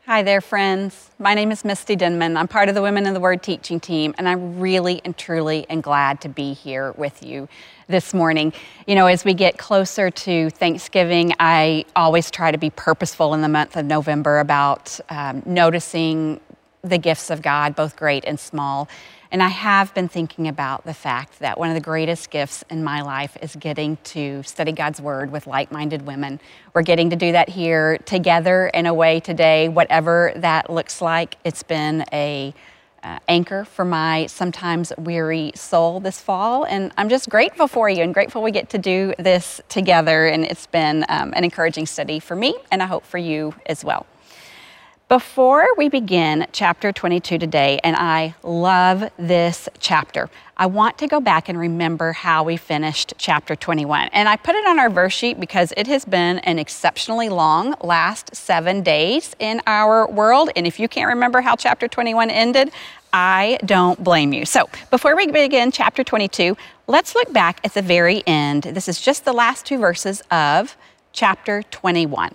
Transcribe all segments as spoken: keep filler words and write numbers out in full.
Hi there, friends. My name is Misty Denman. I'm part of the Women in the Word teaching team, and I really and truly am glad to be here with you this morning. You know, as we get closer to Thanksgiving, I always try to be purposeful in the month of November about um, noticing the gifts of God, both great and small. And I have been thinking about the fact that one of the greatest gifts in my life is getting to study God's Word with like-minded women. We're getting to do that here together in a way today, whatever that looks like. It's been a uh, anchor for my sometimes weary soul this fall, and I'm just grateful for you and grateful we get to do this together. And it's been um, an encouraging study for me, and I hope for you as well. Before we begin chapter twenty-two today, and I love this chapter, I want to go back and remember how we finished chapter twenty-one. And I put it on our verse sheet because it has been an exceptionally long last seven days in our world. And if you can't remember how chapter twenty-one ended, I don't blame you. So before we begin chapter twenty-two, let's look back at the very end. This is just the last two verses of chapter twenty-one.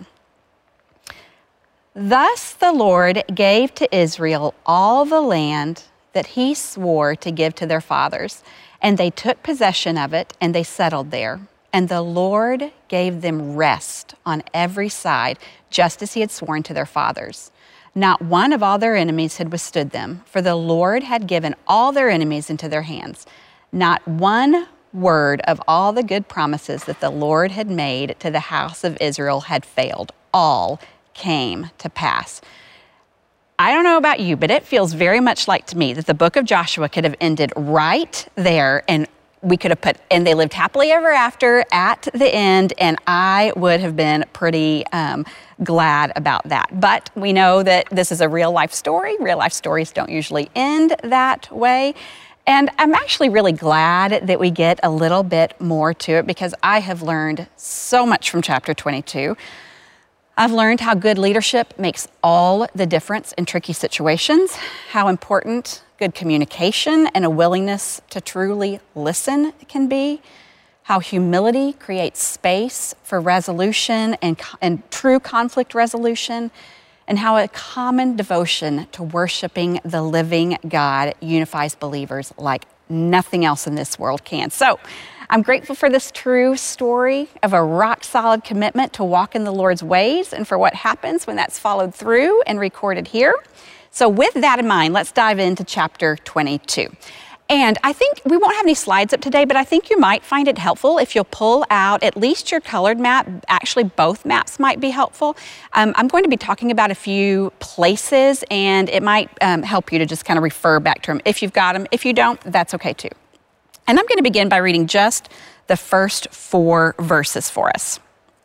Thus the Lord gave to Israel all the land that he swore to give to their fathers, and they took possession of it, and they settled there. And the Lord gave them rest on every side, just as he had sworn to their fathers. Not one of all their enemies had withstood them, for the Lord had given all their enemies into their hands. Not one word of all the good promises that the Lord had made to the house of Israel had failed. All came to pass. I don't know about you, but it feels very much like to me that the book of Joshua could have ended right there, and we could have put, and they lived happily ever after at the end, and I would have been pretty um, glad about that. But we know that this is a real life story. Real life stories don't usually end that way. And I'm actually really glad that we get a little bit more to it, because I have learned so much from chapter twenty-two. I've learned how good leadership makes all the difference in tricky situations, how important good communication and a willingness to truly listen can be, how humility creates space for resolution and, and true conflict resolution, and how a common devotion to worshiping the living God unifies believers like nothing else in this world can. So, I'm grateful for this true story of a rock-solid commitment to walk in the Lord's ways, and for what happens when that's followed through and recorded here. So with that in mind, let's dive into chapter twenty-two. And I think we won't have any slides up today, but I think you might find it helpful if you'll pull out at least your colored map. Actually, both maps might be helpful. Um, I'm going to be talking about a few places, and it might um, help you to just kind of refer back to them if you've got them. If you don't, that's okay too. And I'm going to begin by reading just the first four verses for us.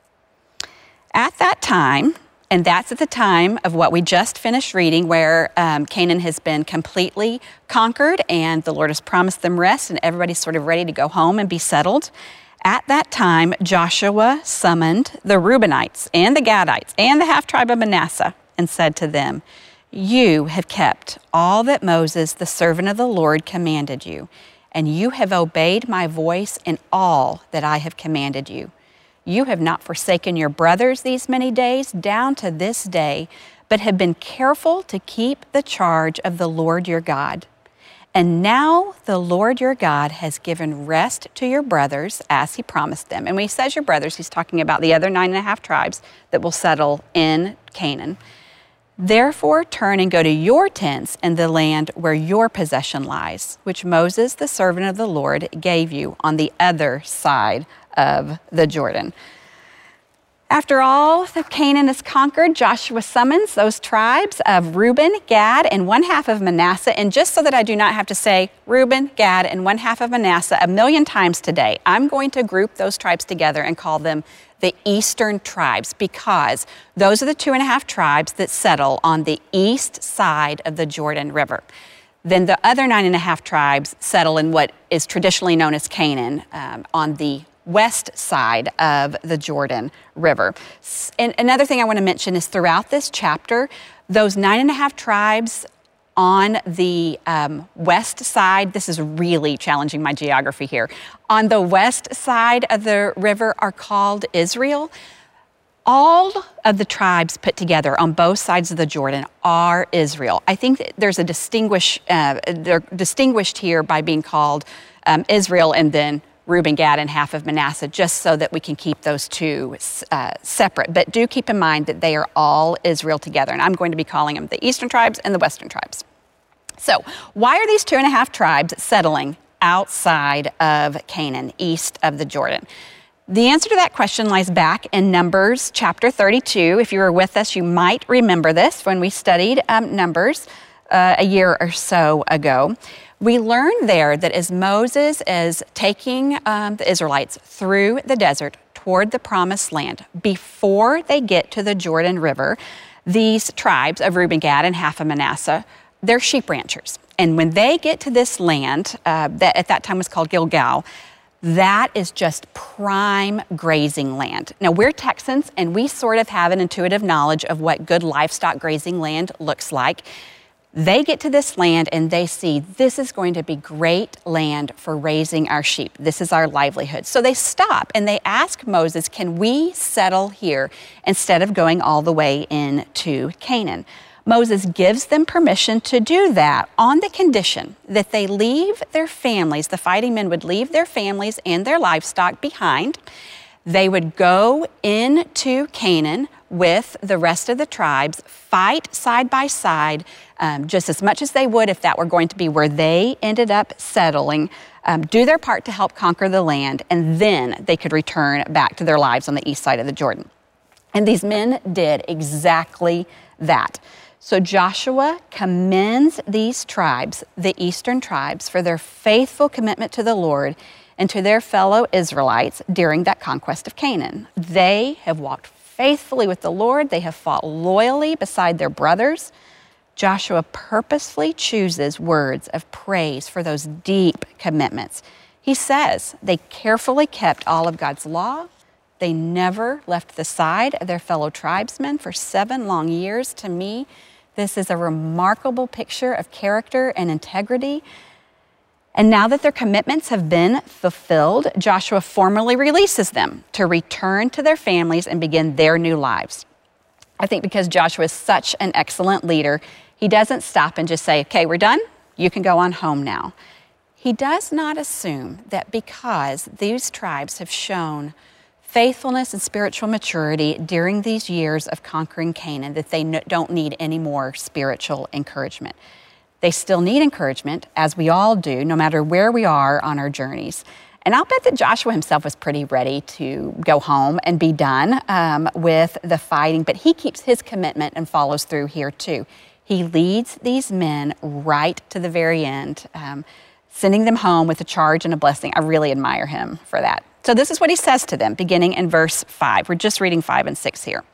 At that time, and that's at the time of what we just finished reading, where um, Canaan has been completely conquered and the Lord has promised them rest and everybody's sort of ready to go home and be settled. At that time, Joshua summoned the Reubenites and the Gadites and the half-tribe of Manasseh and said to them, "You have kept all that Moses, the servant of the Lord, commanded you, and you have obeyed my voice in all that I have commanded you. You have not forsaken your brothers these many days down to this day, but have been careful to keep the charge of the Lord your God. And now the Lord your God has given rest to your brothers as he promised them." And when he says your brothers, he's talking about the other nine and a half tribes that will settle in Canaan. "Therefore turn and go to your tents in the land where your possession lies, which Moses, the servant of the Lord, gave you on the other side of the Jordan." After all that Canaan is conquered, Joshua summons those tribes of Reuben, Gad, and one half of Manasseh. And just so that I do not have to say Reuben, Gad, and one half of Manasseh a million times today, I'm going to group those tribes together and call them the eastern tribes, because those are the two and a half tribes that settle on the east side of the Jordan River. Then the other nine and a half tribes settle in what is traditionally known as Canaan, um, on the west side of the Jordan River. And another thing I want to mention is throughout this chapter, those nine and a half tribes on the um, west side, this is really challenging my geography here, on the west side of the river are called Israel. All of the tribes put together on both sides of the Jordan are Israel. I think that there's a distinguish, uh, they're distinguished here by being called um, Israel and then Reuben, Gad, and half of Manasseh, just so that we can keep those two uh, separate. But do keep in mind that they are all Israel together, and I'm going to be calling them the eastern tribes and the western tribes. So why are these two and a half tribes settling outside of Canaan, east of the Jordan? The answer to that question lies back in Numbers chapter thirty-two. If you were with us, you might remember this when we studied um, Numbers uh, a year or so ago. We learned there that as Moses is taking um, the Israelites through the desert toward the promised land, before they get to the Jordan River, these tribes of Reuben, Gad, and half of Manasseh, they're sheep ranchers. And when they get to this land, uh, that at that time was called Gilgal, that is just prime grazing land. Now, we're Texans, and we sort of have an intuitive knowledge of what good livestock grazing land looks like. They get to this land, and they see this is going to be great land for raising our sheep. This is our livelihood. So they stop, and they ask Moses, can we settle here instead of going all the way into Canaan? Moses gives them permission to do that on the condition that they leave their families, the fighting men would leave their families and their livestock behind. They would go into Canaan with the rest of the tribes, fight side by side, um, just as much as they would if that were going to be where they ended up settling, um, do their part to help conquer the land, and then they could return back to their lives on the east side of the Jordan. And these men did exactly that. So Joshua commends these tribes, the eastern tribes, for their faithful commitment to the Lord and to their fellow Israelites during that conquest of Canaan. They have walked faithfully with the Lord. They have fought loyally beside their brothers. Joshua purposefully chooses words of praise for those deep commitments. He says they carefully kept all of God's law. They never left the side of their fellow tribesmen for seven long years. To me, this is a remarkable picture of character and integrity. And now that their commitments have been fulfilled, Joshua formally releases them to return to their families and begin their new lives. I think because Joshua is such an excellent leader, he doesn't stop and just say, okay, we're done, you can go on home now. He does not assume that because these tribes have shown faithfulness and spiritual maturity during these years of conquering Canaan, that they no, don't need any more spiritual encouragement. They still need encouragement, as we all do, no matter where we are on our journeys. And I'll bet that Joshua himself was pretty ready to go home and be done um, with the fighting, but he keeps his commitment and follows through here too. He leads these men right to the very end, um, sending them home with a charge and a blessing. I really admire him for that. So this is what he says to them, beginning in verse five. We're just reading five and six here.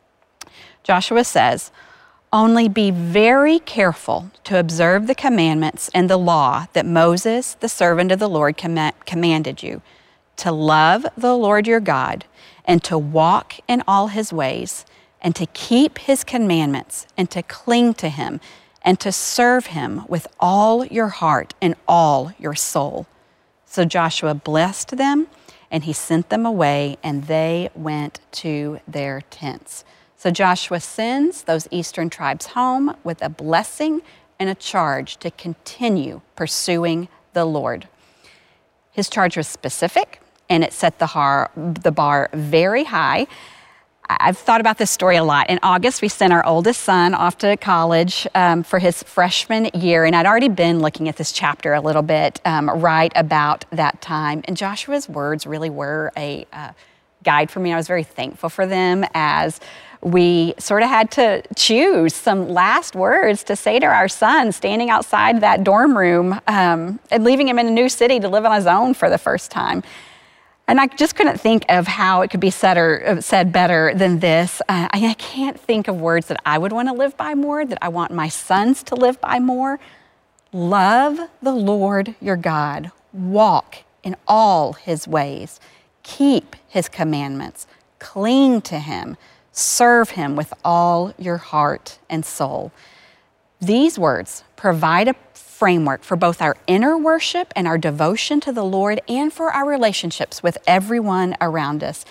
Joshua says, "Only be very careful to observe the commandments and the law that Moses, the servant of the Lord, comm- commanded you, to love the Lord your God, and to walk in all his ways, and to keep his commandments, and to cling to him, and to serve him with all your heart and all your soul." So Joshua blessed them, and he sent them away, and they went to their tents. So Joshua sends those eastern tribes home with a blessing and a charge to continue pursuing the Lord. His charge was specific, and it set the, har- the bar very high. I've thought about this story a lot. In August, we sent our oldest son off to college um, for his freshman year, and I'd already been looking at this chapter a little bit um, right about that time. And Joshua's words really were a uh, guide for me. I was very thankful for them as we sort of had to choose some last words to say to our son standing outside that dorm room um, and leaving him in a new city to live on his own for the first time. And I just couldn't think of how it could be said, or, said better than this. Uh, I, I can't think of words that I would want to live by more, that I want my sons to live by more. Love the Lord your God. Walk in all his ways. Keep his commandments. Cling to him. Serve him with all your heart and soul. These words provide a framework for both our inner worship and our devotion to the Lord, and for our relationships with everyone around us.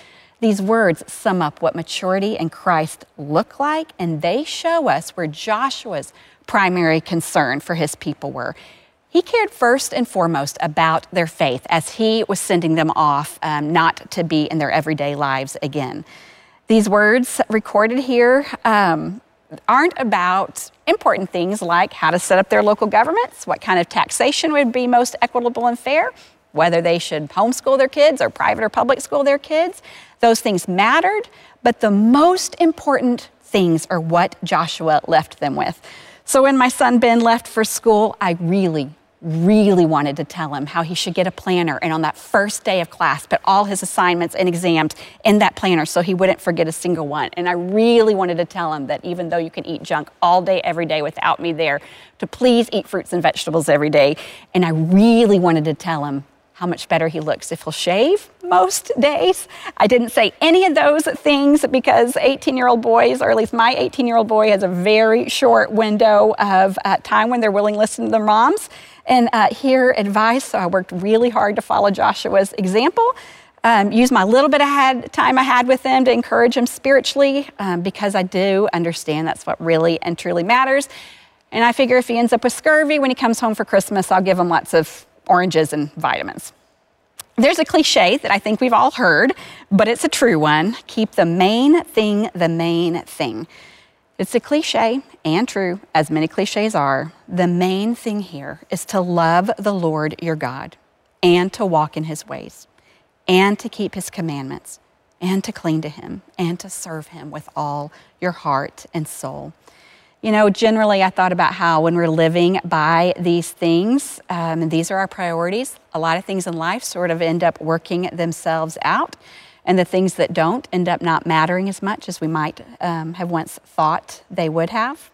These words sum up what maturity in Christ look like, and they show us where Joshua's primary concern for his people were. He cared first and foremost about their faith as he was sending them off, um, not to be in their everyday lives again. These words recorded here um, aren't about important things like how to set up their local governments, what kind of taxation would be most equitable and fair, whether they should homeschool their kids or private or public school their kids. Those things mattered, but the most important things are what Joshua left them with. So when my son Ben left for school, I really, really wanted to tell him how he should get a planner, and on that first day of class, put all his assignments and exams in that planner so he wouldn't forget a single one. And I really wanted to tell him that even though you can eat junk all day, every day without me there, to please eat fruits and vegetables every day. And I really wanted to tell him how much better he looks if he'll shave most days. I didn't say any of those things because eighteen-year-old boys, or at least my eighteen-year-old boy, has a very short window of uh, time when they're willing to listen to their moms and uh, hear advice. So I worked really hard to follow Joshua's example, um, use my little bit of had, time I had with them to encourage him spiritually, um, because I do understand that's what really and truly matters. And I figure if he ends up with scurvy when he comes home for Christmas, I'll give him lots of oranges and vitamins. There's a cliche that I think we've all heard, but it's a true one. Keep the main thing the main thing. It's a cliche and true, as many cliches are. The main thing here is to love the Lord your God and to walk in his ways and to keep his commandments and to cling to him and to serve him with all your heart and soul. You know, generally I thought about how when we're living by these things, um, and these are our priorities, a lot of things in life sort of end up working themselves out. And the things that don't end up not mattering as much as we might um, have once thought they would have.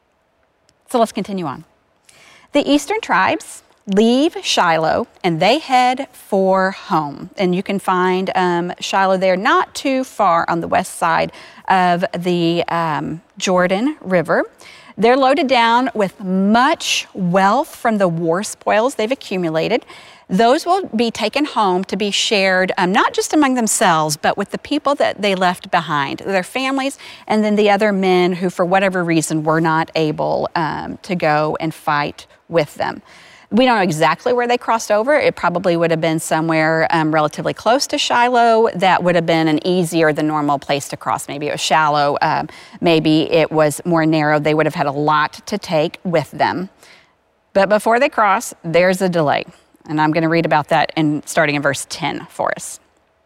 So let's continue on. The eastern tribes leave Shiloh and they head for home. And you can find um, Shiloh there not too far on the west side of the um, Jordan River. They're loaded down with much wealth from the war spoils they've accumulated. Those will be taken home to be shared, um, not just among themselves, but with the people that they left behind, their families, and then the other men who, for whatever reason, were not able um, to go and fight with them. We don't know exactly where they crossed over. It probably would have been somewhere um, relatively close to Shiloh. That would have been an easier than normal place to cross. Maybe it was shallow. Um, maybe it was more narrow. They would have had a lot to take with them. But before they cross, there's a delay. And I'm going to read about that in starting in verse ten for us.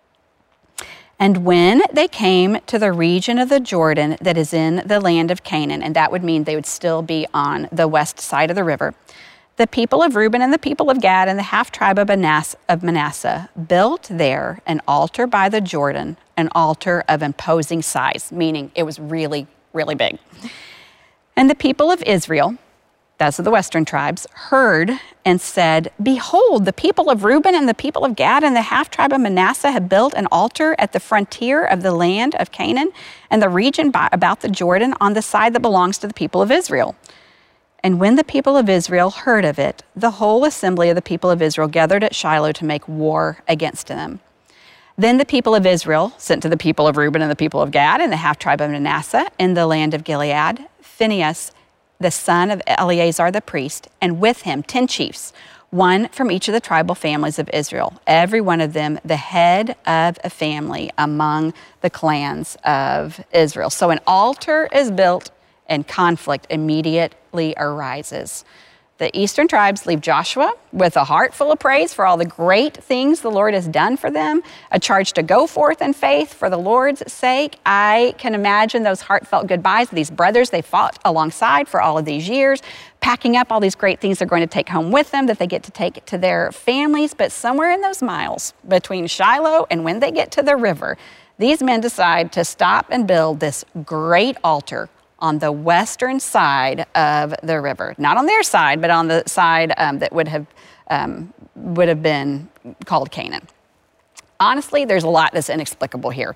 And when they came to the region of the Jordan that is in the land of Canaan, and that would mean they would still be on the west side of the river, the people of Reuben and the people of Gad and the half-tribe of Manasseh, of Manasseh built there an altar by the Jordan, an altar of imposing size, meaning it was really, really big. And the people of Israel, those of the western tribes, heard and said, "Behold, the people of Reuben and the people of Gad and the half-tribe of Manasseh have built an altar at the frontier of the land of Canaan and the region by, about the Jordan on the side that belongs to the people of Israel." And when the people of Israel heard of it, the whole assembly of the people of Israel gathered at Shiloh to make war against them. Then the people of Israel sent to the people of Reuben and the people of Gad and the half-tribe of Manasseh in the land of Gilead, Phinehas, the son of Eleazar the priest, and with him ten chiefs, one from each of the tribal families of Israel, every one of them the head of a family among the clans of Israel. So an altar is built and conflict immediately arises. The eastern tribes leave Joshua with a heart full of praise for all the great things the Lord has done for them, a charge to go forth in faith for the Lord's sake. I can imagine those heartfelt goodbyes of these brothers they fought alongside for all of these years, packing up all these great things they're going to take home with them that they get to take to their families. But somewhere in those miles between Shiloh and when they get to the river, these men decide to stop and build this great altar on the western side of the river. Not on their side, but on the side um, that would have, um, would have been called Canaan. Honestly, there's a lot that's inexplicable here.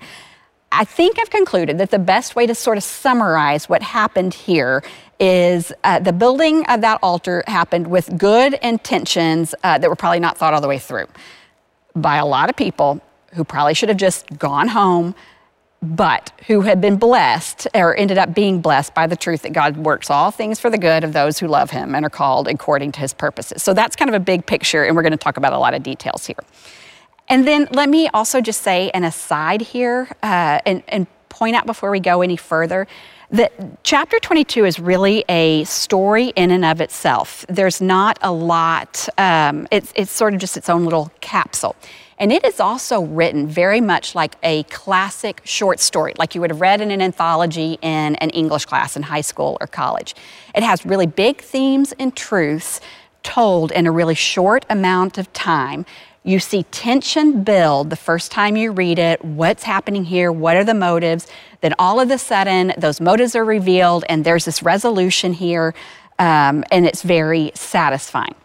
I think I've concluded that the best way to sort of summarize what happened here is uh, the building of that altar happened with good intentions uh, that were probably not thought all the way through by a lot of people who probably should have just gone home, but who had been blessed or ended up being blessed by the truth that God works all things for the good of those who love him and are called according to his purposes. So that's kind of a big picture, and we're going to talk about a lot of details here. And then let me also just say an aside here uh, and, and point out before we go any further that chapter twenty-two is really a story in and of itself. There's not a lot, um, it's, it's sort of just its own little capsule. And it is also written very much like a classic short story, like you would have read in an anthology in an English class in high school or college. It has really big themes and truths told in a really short amount of time. You see tension build the first time you read it. What's happening here? What are the motives? Then all of a sudden, those motives are revealed, and there's this resolution here, um, and it's very satisfying.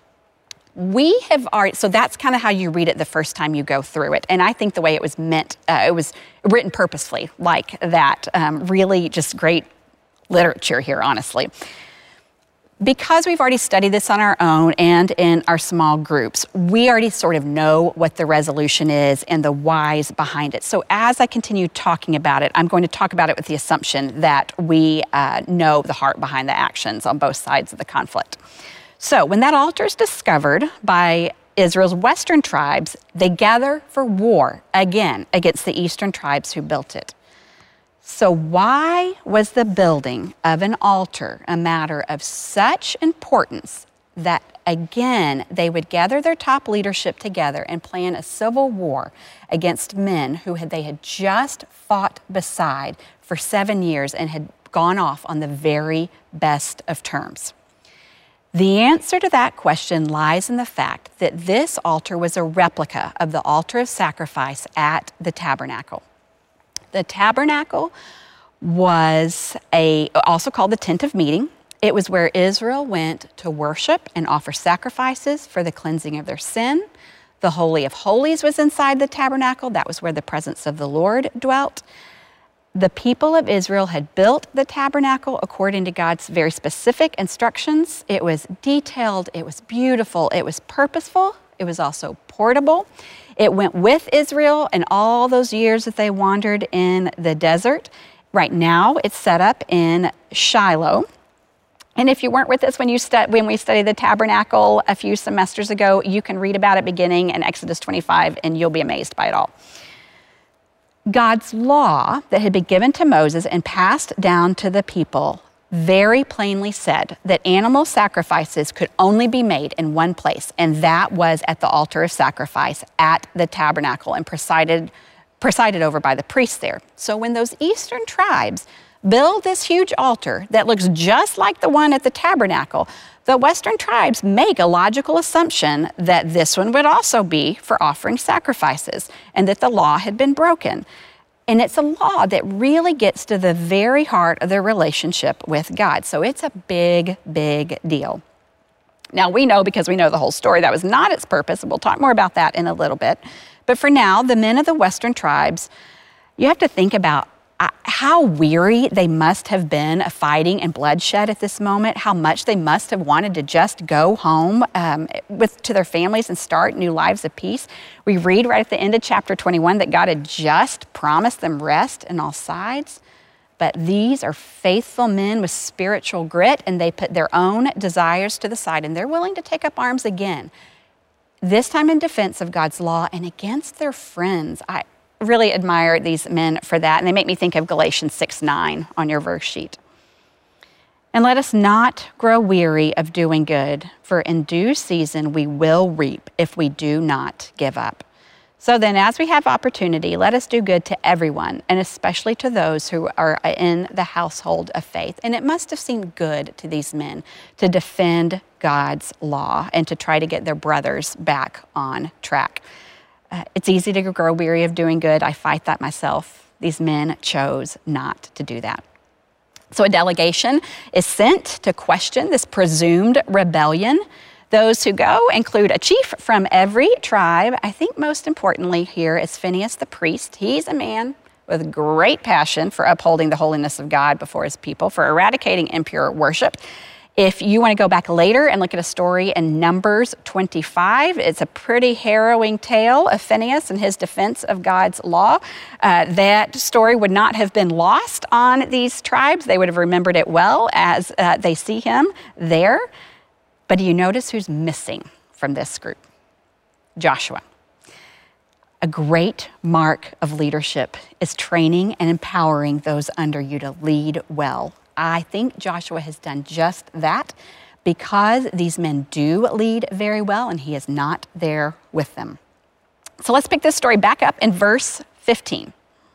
We have already, so that's kind of how you read it the first time you go through it. And I think the way it was meant, uh, it was written purposefully like that. Um, really just great literature here, honestly. Because we've already studied this on our own and in our small groups, we already sort of know what the resolution is and the whys behind it. So as I continue talking about it, I'm going to talk about it with the assumption that we uh, know the heart behind the actions on both sides of the conflict. So when that altar is discovered by Israel's western tribes, they gather for war again against the eastern tribes who built it. So why was the building of an altar a matter of such importance that, again, they would gather their top leadership together and plan a civil war against men who had, they had just fought beside for seven years and had gone off on the very best of terms? The answer to that question lies in the fact that this altar was a replica of the altar of sacrifice at the tabernacle. The tabernacle was a, also called the tent of meeting. It was where Israel went to worship and offer sacrifices for the cleansing of their sin. The Holy of Holies was inside the tabernacle. That was where the presence of the Lord dwelt. The people of Israel had built the tabernacle according to God's very specific instructions. It was detailed, it was beautiful, it was purposeful, it was also portable. It went with Israel in all those years that they wandered in the desert. Right now, it's set up in Shiloh. And if you weren't with us when, you stu- when we studied the tabernacle a few semesters ago, you can read about it beginning in Exodus twenty-five, and you'll be amazed by it all. God's law that had been given to Moses and passed down to the people very plainly said that animal sacrifices could only be made in one place, and that was at the altar of sacrifice at the tabernacle and presided, presided over by the priests there. So when those eastern tribes build this huge altar that looks just like the one at the tabernacle, the western tribes make a logical assumption that this one would also be for offering sacrifices and that the law had been broken. And it's a law that really gets to the very heart of their relationship with God. So it's a big, big deal. Now, we know, because we know the whole story, that was not its purpose, and we'll talk more about that in a little bit. But for now, the men of the western tribes, you have to think about how weary they must have been of fighting and bloodshed at this moment, how much they must have wanted to just go home um, with to their families and start new lives of peace. We read right at the end of chapter twenty-one that God had just promised them rest on all sides. But these are faithful men with spiritual grit, and they put their own desires to the side, and they're willing to take up arms again, this time in defense of God's law and against their friends. I really admire these men for that, and they make me think of Galatians six nine on your verse sheet. And let us not grow weary of doing good, for in due season we will reap if we do not give up. So then, as we have opportunity, let us do good to everyone, and especially to those who are in the household of faith. And it must have seemed good to these men to defend God's law and to try to get their brothers back on track. Uh, it's easy to grow weary of doing good. I fight that myself. These men chose not to do that. So a delegation is sent to question this presumed rebellion. Those who go include a chief from every tribe. I think most importantly here is Phinehas the priest. He's a man with great passion for upholding the holiness of God before his people, for eradicating impure worship. If you want to go back later and look at a story in Numbers twenty-five, it's a pretty harrowing tale of Phinehas and his defense of God's law. Uh, that story would not have been lost on these tribes. They would have remembered it well as uh, they see him there. But do you notice who's missing from this group? Joshua. A great mark of leadership is training and empowering those under you to lead well. I think Joshua has done just that because these men do lead very well and he is not there with them. So let's pick this story back up in verse fifteen.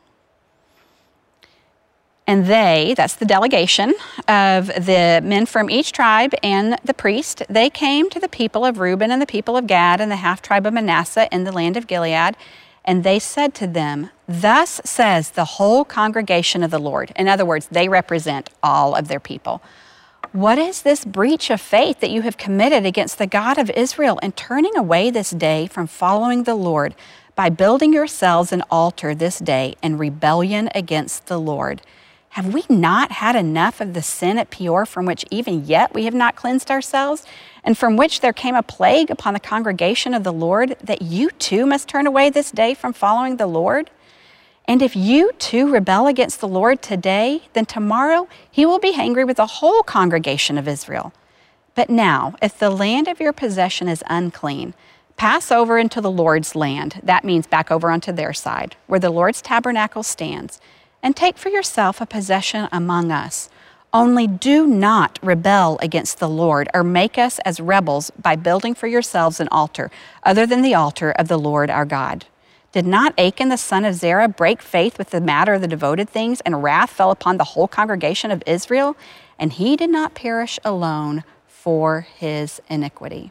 And they, that's the delegation of the men from each tribe and the priest, they came to the people of Reuben and the people of Gad and the half-tribe of Manasseh in the land of Gilead. And they said to them, "Thus says the whole congregation of the Lord." In other words, they represent all of their people. "What is this breach of faith that you have committed against the God of Israel in turning away this day from following the Lord by building yourselves an altar this day in rebellion against the Lord? Have we not had enough of the sin at Peor, from which even yet we have not cleansed ourselves, and from which there came a plague upon the congregation of the Lord, that you too must turn away this day from following the Lord? And if you too rebel against the Lord today, then tomorrow he will be angry with the whole congregation of Israel. But now, if the land of your possession is unclean, pass over into the Lord's land," that means back over onto their side, "where the Lord's tabernacle stands, and take for yourself a possession among us. Only do not rebel against the Lord or make us as rebels by building for yourselves an altar other than the altar of the Lord our God. Did not Achan the son of Zerah break faith with the matter of the devoted things, and wrath fell upon the whole congregation of Israel? And he did not perish alone for his iniquity."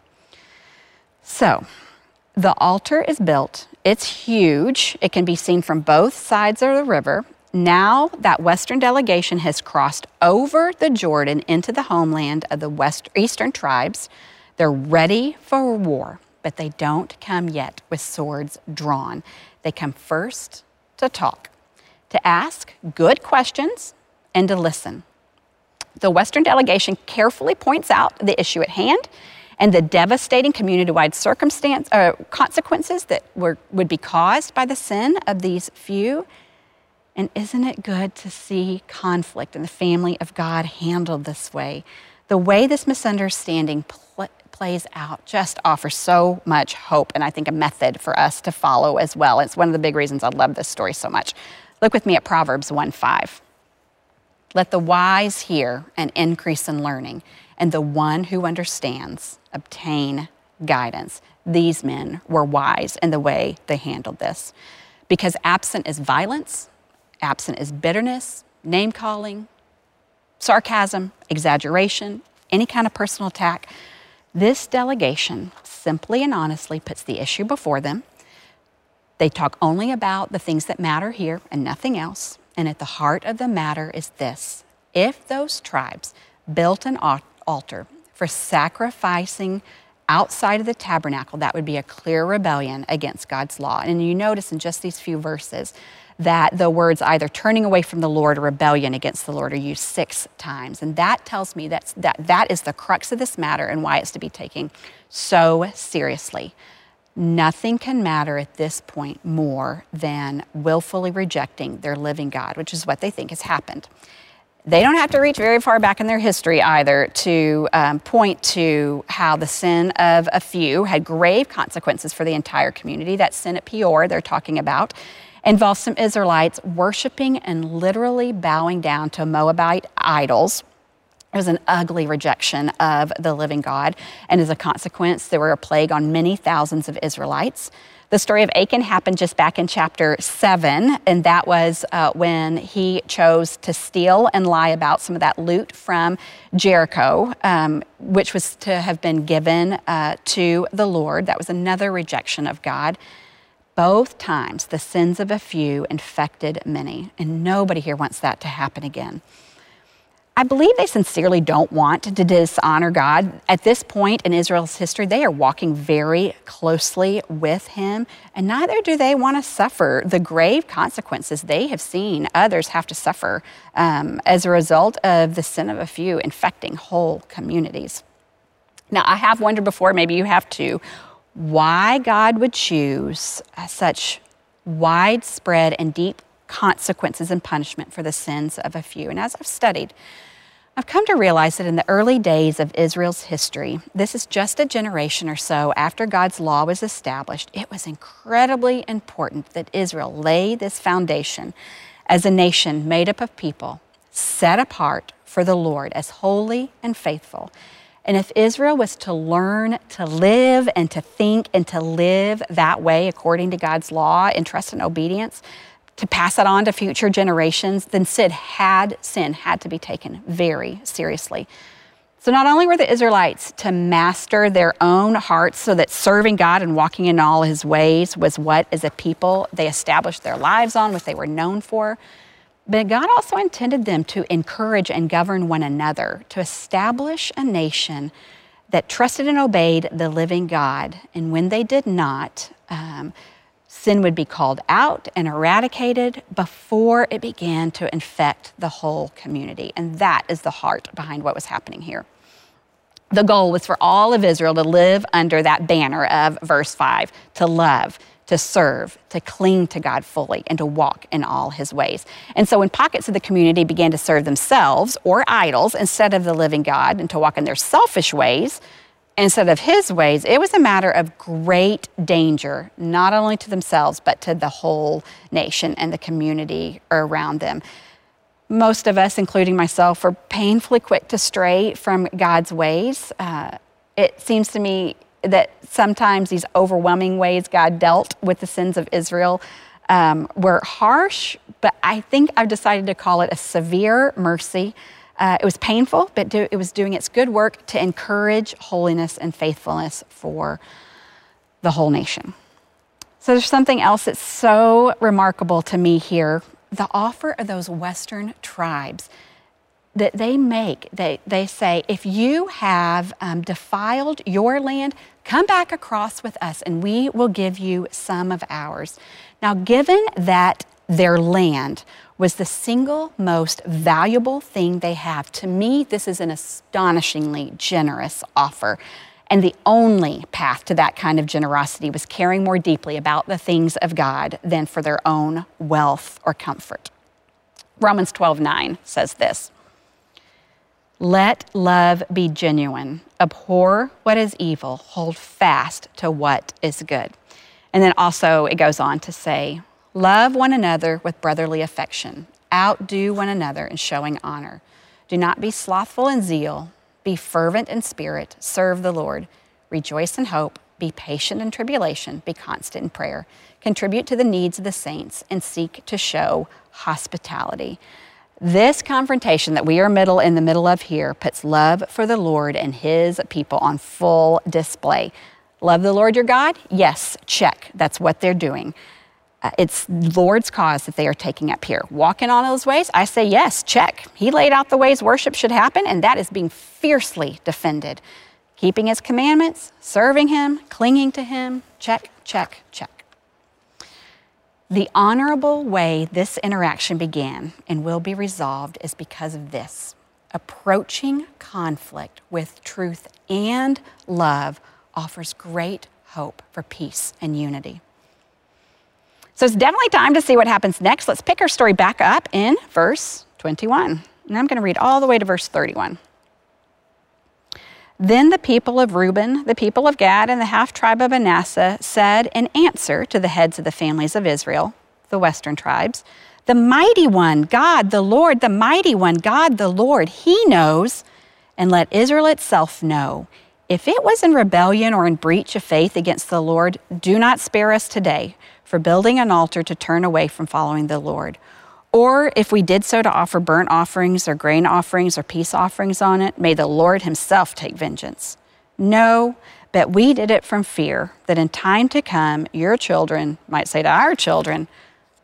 So, the altar is built. It's huge. It can be seen from both sides of the river. Now that Western delegation has crossed over the Jordan into the homeland of the West Eastern tribes. They're ready for war, but they don't come yet with swords drawn. They come first to talk, to ask good questions, and to listen. The Western delegation carefully points out the issue at hand and the devastating community-wide circumstance, uh, consequences that were, would be caused by the sin of these few. And isn't it good to see conflict in the family of God handled this way? The way this misunderstanding pl- plays out just offers so much hope, and I think a method for us to follow as well. It's one of the big reasons I love this story so much. Look with me at Proverbs one five. "Let the wise hear and increase in learning, and the one who understands obtain guidance." These men were wise in the way they handled this. Because absent is violence, absent is bitterness, name-calling, sarcasm, exaggeration, any kind of personal attack. This delegation simply and honestly puts the issue before them. They talk only about the things that matter here and nothing else. And at the heart of the matter is this: if those tribes built an altar for sacrificing outside of the tabernacle, that would be a clear rebellion against God's law. And you notice in just these few verses that the words either turning away from the Lord or rebellion against the Lord are used six times. And that tells me that's, that that is the crux of this matter and why it's to be taken so seriously. Nothing can matter at this point more than willfully rejecting their living God, which is what they think has happened. They don't have to reach very far back in their history either to um, point to how the sin of a few had grave consequences for the entire community. That sin at Peor they're talking about involves some Israelites worshiping and literally bowing down to Moabite idols. It was an ugly rejection of the living God, and as a consequence, there were a plague on many thousands of Israelites. The story of Achan happened just back in chapter seven, and that was uh, when he chose to steal and lie about some of that loot from Jericho, um, which was to have been given uh, to the Lord. That was another rejection of God. Both times, the sins of a few infected many, and nobody here wants that to happen again. I believe they sincerely don't want to dishonor God. At this point in Israel's history, they are walking very closely with him, and neither do they want to suffer the grave consequences they have seen others have to suffer um, as a result of the sin of a few infecting whole communities. Now, I have wondered before, maybe you have too, why God would choose uh, such widespread and deep consequences and punishment for the sins of a few. And as I've studied, I've come to realize that in the early days of Israel's history, this is just a generation or so after God's law was established, it was incredibly important that Israel lay this foundation as a nation made up of people set apart for the Lord as holy and faithful. And if Israel was to learn to live and to think and to live that way according to God's law in trust and obedience, to pass it on to future generations, then sin had, sin had to be taken very seriously. So not only were the Israelites to master their own hearts so that serving God and walking in all his ways was what, as a people, they established their lives on, what they were known for, but God also intended them to encourage and govern one another, to establish a nation that trusted and obeyed the living God. And when they did not, um, sin would be called out and eradicated before it began to infect the whole community. And that is the heart behind what was happening here. The goal was for all of Israel to live under that banner of verse five, to love, to serve, to cling to God fully, and to walk in all his ways. And so when pockets of the community began to serve themselves or idols instead of the living God and to walk in their selfish ways, instead of his ways, it was a matter of great danger, not only to themselves, but to the whole nation and the community around them. Most of us, including myself, were painfully quick to stray from God's ways. Uh, it seems to me that sometimes these overwhelming ways God dealt with the sins of Israel um, were harsh, but I think I've decided to call it a severe mercy. Uh, it was painful, but do, it was doing its good work to encourage holiness and faithfulness for the whole nation. So there's something else that's so remarkable to me here. The offer of those Western tribes that they make, they, they say, if you have um, defiled your land, come back across with us and we will give you some of ours. Now, given that their land was the single most valuable thing they have, to me, this is an astonishingly generous offer. And the only path to that kind of generosity was caring more deeply about the things of God than for their own wealth or comfort. Romans twelve nine says this, "Let love be genuine. Abhor what is evil. Hold fast to what is good." And then also it goes on to say, "Love one another with brotherly affection. Outdo one another in showing honor. Do not be slothful in zeal. Be fervent in spirit. Serve the Lord. Rejoice in hope. Be patient in tribulation. Be constant in prayer. Contribute to the needs of the saints and seek to show hospitality." This confrontation that we are middle in the middle of here puts love for the Lord and his people on full display. Love the Lord your God? Yes, check. That's what they're doing. Uh, it's Lord's cause that they are taking up here. Walk in all those ways? I say yes, check. He laid out the ways worship should happen, and that is being fiercely defended. Keeping his commandments, serving him, clinging to him, check, check, check. The honorable way this interaction began and will be resolved is because of this. Approaching conflict with truth and love offers great hope for peace and unity. So it's definitely time to see what happens next. Let's pick our story back up in verse twenty-one. And I'm going to read all the way to verse thirty-one. "Then the people of Reuben, the people of Gad, and the half-tribe of Manasseh said in answer to the heads of the families of Israel, the western tribes, 'The mighty one, God the Lord, the mighty one, God the Lord, he knows, and let Israel itself know. If it was in rebellion or in breach of faith against the Lord, do not spare us today for building an altar to turn away from following the Lord. Or if we did so to offer burnt offerings or grain offerings or peace offerings on it, may the Lord himself take vengeance. No, but we did it from fear that in time to come, your children might say to our children,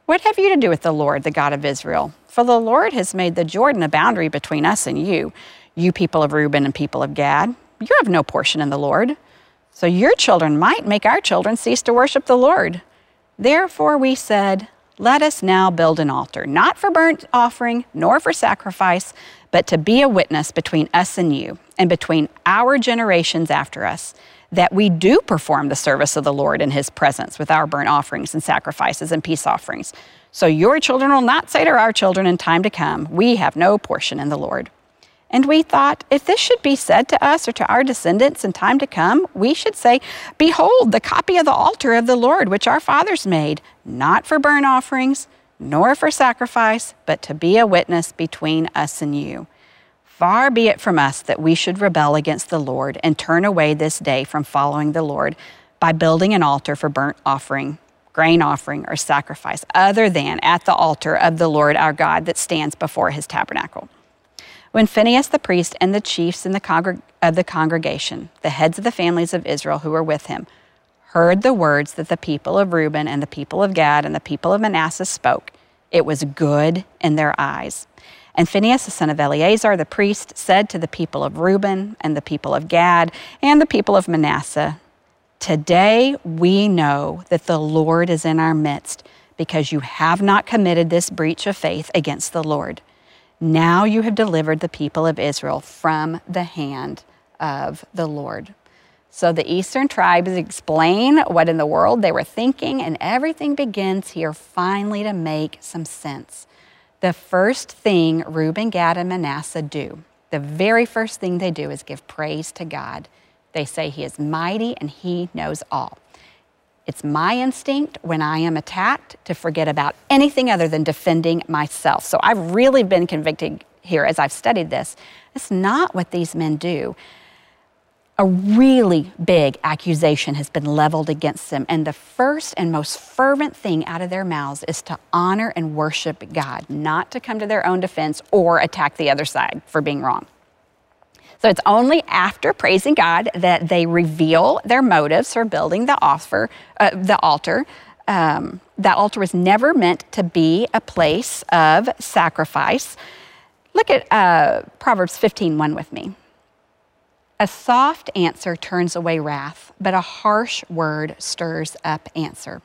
What have you to do with the Lord, the God of Israel? For the Lord has made the Jordan a boundary between us and you, you people of Reuben and people of Gad. You have no portion in the Lord. So your children might make our children cease to worship the Lord. Therefore we said, let us now build an altar, not for burnt offering, nor for sacrifice, but to be a witness between us and you, and between our generations after us, that we do perform the service of the Lord in his presence with our burnt offerings and sacrifices and peace offerings. So your children will not say to our children in time to come, we have no portion in the Lord. And we thought, if this should be said to us or to our descendants in time to come, we should say, behold, the copy of the altar of the Lord, which our fathers made, not for burnt offerings, nor for sacrifice, but to be a witness between us and you. Far be it from us that we should rebel against the Lord and turn away this day from following the Lord by building an altar for burnt offering, grain offering, or sacrifice, other than at the altar of the Lord our God that stands before his tabernacle. When Phinehas the priest and the chiefs in the congreg- of the congregation, the heads of the families of Israel who were with him, heard the words that the people of Reuben and the people of Gad and the people of Manasseh spoke, it was good in their eyes. And Phinehas, the son of Eleazar, the priest, said to the people of Reuben and the people of Gad and the people of Manasseh, today we know that the Lord is in our midst, because you have not committed this breach of faith against the Lord. Now you have delivered the people of Israel from the hand of the Lord. So the eastern tribes explain what in the world they were thinking, and everything begins here finally to make some sense. The first thing Reuben, Gad, and Manasseh do, the very first thing they do is give praise to God. They say he is mighty and he knows all. It's my instinct when I am attacked to forget about anything other than defending myself. So I've really been convicted here as I've studied this. It's not what these men do. A really big accusation has been leveled against them, and the first and most fervent thing out of their mouths is to honor and worship God, not to come to their own defense or attack the other side for being wrong. So it's only after praising God that they reveal their motives for building the offer, uh, the altar. Um, that altar was never meant to be a place of sacrifice. Look at uh, Proverbs fifteen one with me. A soft answer turns away wrath, but a harsh word stirs up answer.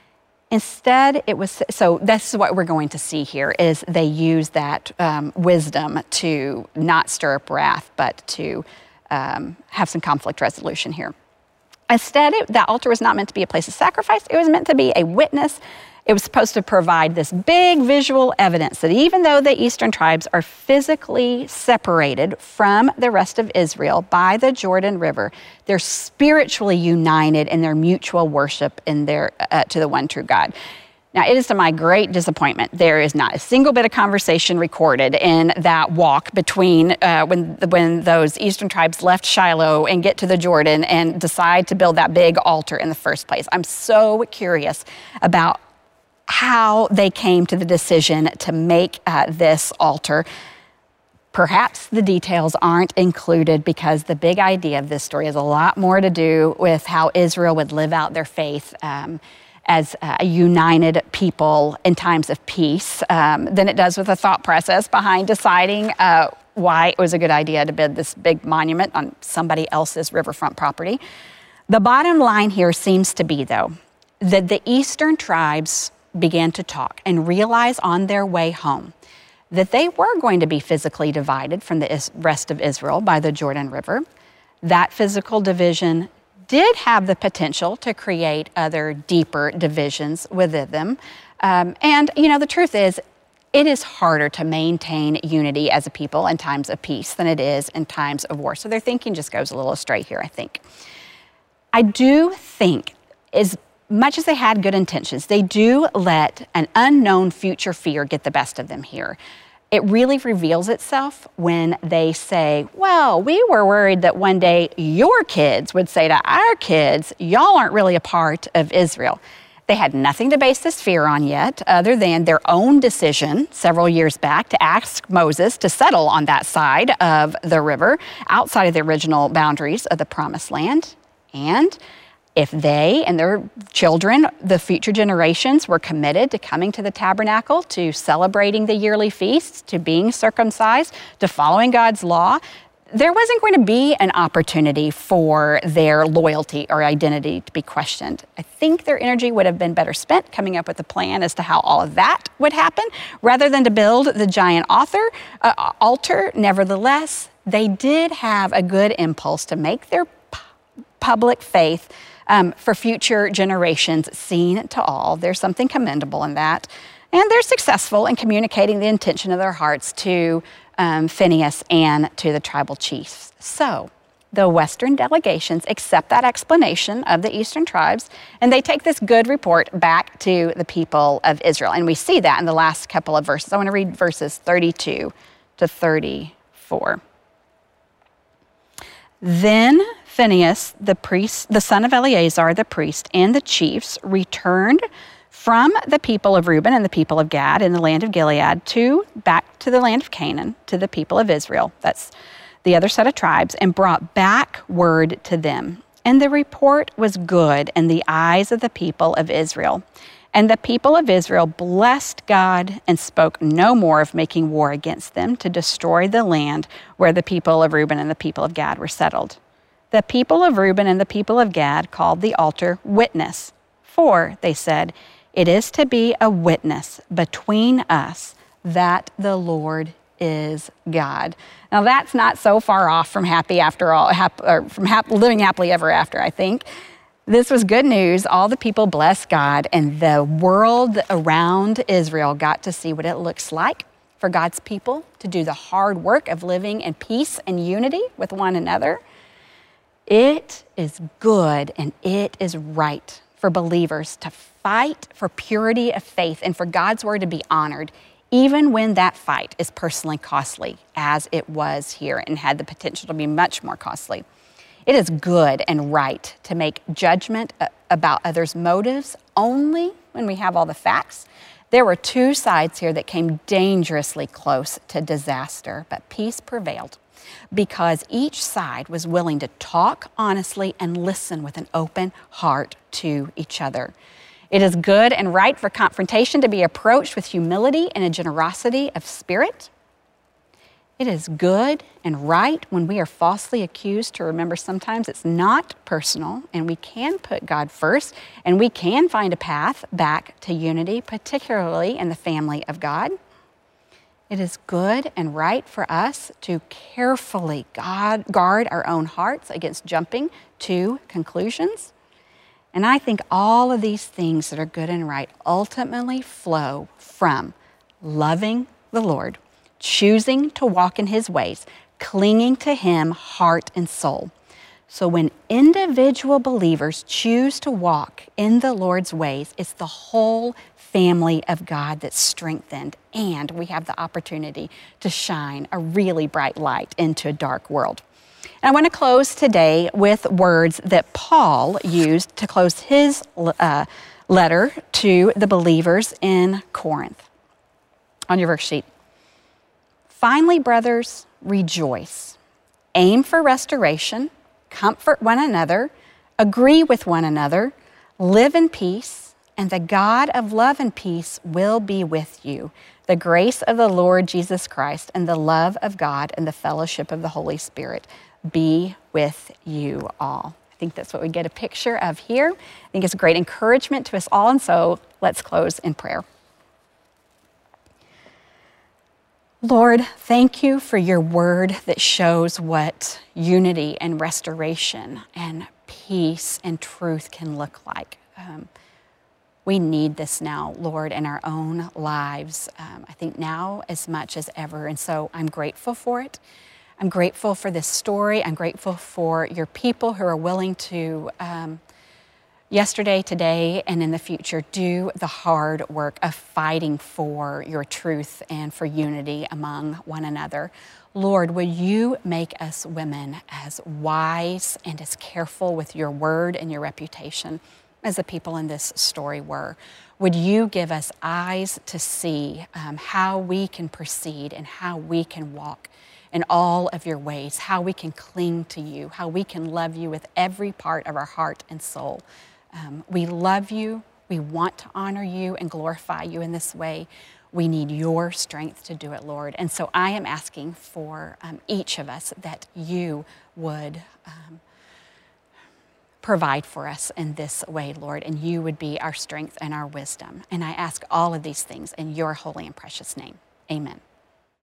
Instead, it was, so this is what we're going to see here, is they use that um, wisdom to not stir up wrath, but to um, have some conflict resolution here. Instead, it, that altar was not meant to be a place of sacrifice. It was meant to be a witness. It was supposed to provide this big visual evidence that even though the eastern tribes are physically separated from the rest of Israel by the Jordan River, they're spiritually united in their mutual worship in their, uh, to the one true God. Now, it is to my great disappointment, there is not a single bit of conversation recorded in that walk between uh, when, when those eastern tribes left Shiloh and get to the Jordan and decide to build that big altar in the first place. I'm so curious about how they came to the decision to make uh, this altar. Perhaps the details aren't included because the big idea of this story has a lot more to do with how Israel would live out their faith um, as a united people in times of peace um, than it does with the thought process behind deciding uh, why it was a good idea to build this big monument on somebody else's riverfront property. The bottom line here seems to be, though, that the eastern tribes began to talk and realize on their way home that they were going to be physically divided from the rest of Israel by the Jordan River. That physical division did have the potential to create other deeper divisions within them. Um, and, you know, the truth is, it is harder to maintain unity as a people in times of peace than it is in times of war. So their thinking just goes a little astray here, I think. I do think is much as they had good intentions, they do let an unknown future fear get the best of them here. It really reveals itself when they say, well, we were worried that one day your kids would say to our kids, y'all aren't really a part of Israel. They had nothing to base this fear on yet, other than their own decision several years back to ask Moses to settle on that side of the river, outside of the original boundaries of the Promised Land. And If they and their children, the future generations, were committed to coming to the tabernacle, to celebrating the yearly feasts, to being circumcised, to following God's law, there wasn't going to be an opportunity for their loyalty or identity to be questioned. I think their energy would have been better spent coming up with a plan as to how all of that would happen, rather than to build the giant author, uh, altar. Nevertheless, they did have a good impulse to make their pu- public faith Um, for future generations seen to all. There's something commendable in that. And they're successful in communicating the intention of their hearts to um, Phinehas and to the tribal chiefs. So the Western delegations accept that explanation of the Eastern tribes, and they take this good report back to the people of Israel. And we see that in the last couple of verses. I want to read verses thirty-two to thirty-four. Then Phinehas, the priest, the son of Eleazar, the priest, and the chiefs returned from the people of Reuben and the people of Gad in the land of Gilead to back to the land of Canaan, to the people of Israel. That's the other set of tribes, and brought back word to them. And the report was good in the eyes of the people of Israel. And the people of Israel blessed God and spoke no more of making war against them to destroy the land where the people of Reuben and the people of Gad were settled. The people of Reuben and the people of Gad called the altar Witness, for, they said, it is to be a witness between us that the Lord is God. Now that's not so far off from happy after all, hap, or from hap, living happily ever after, I think. This was good news. All the people blessed God, and the world around Israel got to see what it looks like for God's people to do the hard work of living in peace and unity with one another. It is good and it is right for believers to fight for purity of faith and for God's word to be honored, even when that fight is personally costly, as it was here and had the potential to be much more costly. It is good and right to make judgment about others' motives only when we have all the facts. There were two sides here that came dangerously close to disaster, but peace prevailed because each side was willing to talk honestly and listen with an open heart to each other. It is good and right for confrontation to be approached with humility and a generosity of spirit. It is good and right when we are falsely accused to remember sometimes it's not personal and we can put God first and we can find a path back to unity, particularly in the family of God. It is good and right for us to carefully God, guard our own hearts against jumping to conclusions. And I think all of these things that are good and right ultimately flow from loving the Lord, choosing to walk in His ways, clinging to Him heart and soul. So when individual believers choose to walk in the Lord's ways, it's the whole family of God that's strengthened, and we have the opportunity to shine a really bright light into a dark world. And I want to close today with words that Paul used to close his uh, letter to the believers in Corinth. On your verse sheet. Finally, brothers, rejoice. Aim for restoration, comfort one another, agree with one another, live in peace, and the God of love and peace will be with you. The grace of the Lord Jesus Christ and the love of God and the fellowship of the Holy Spirit be with you all. I think that's what we get a picture of here. I think it's a great encouragement to us all, and so let's close in prayer. Lord, thank you for your word that shows what unity and restoration and peace and truth can look like. Um, we need this now, Lord, in our own lives, um, I think now as much as ever. And so I'm grateful for it. I'm grateful for this story. I'm grateful for your people who are willing to, um, yesterday, today, and in the future, do the hard work of fighting for your truth and for unity among one another. Lord, would you make us women as wise and as careful with your word and your reputation as the people in this story were? Would you give us eyes to see um, how we can proceed and how we can walk in all of your ways, how we can cling to you, how we can love you with every part of our heart and soul. Um, we love you. We want to honor you and glorify you in this way. We need your strength to do it, Lord. And so I am asking for um, each of us that you would um, provide for us in this way, Lord, and you would be our strength and our wisdom. And I ask all of these things in your holy and precious name. Amen.